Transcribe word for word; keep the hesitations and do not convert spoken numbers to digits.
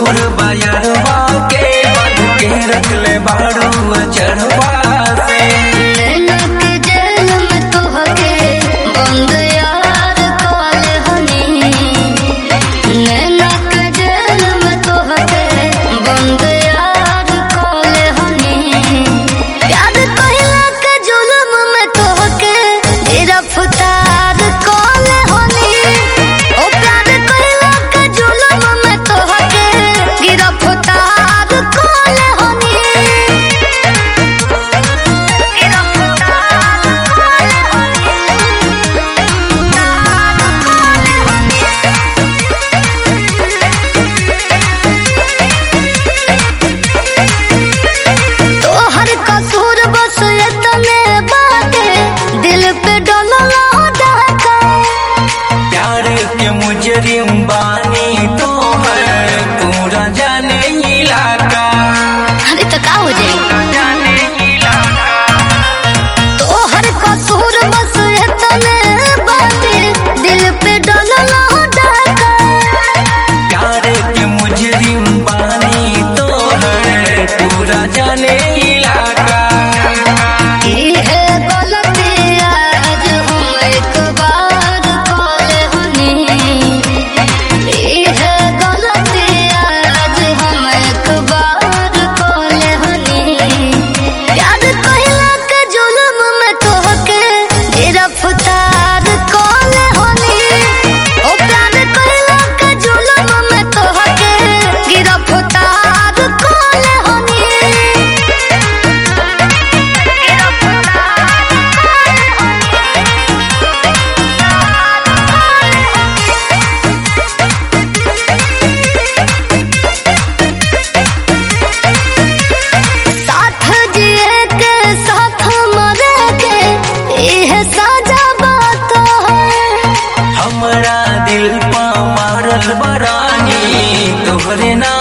मोर बायरवा के बंध के रख ले बाड़ू चढ़वा से बानी तो है पूरा जाने इलाका। अरे तो का हो जाने इलाका तो हर कसूर बस इतने बातें दिल पे डलला डाका। प्यार के मुजरिम बानी तो है पूरा जाने इलाका। की है गलती आज हम एक बार कॉल होनी। दिल पा मारल बरानी तोहरे ना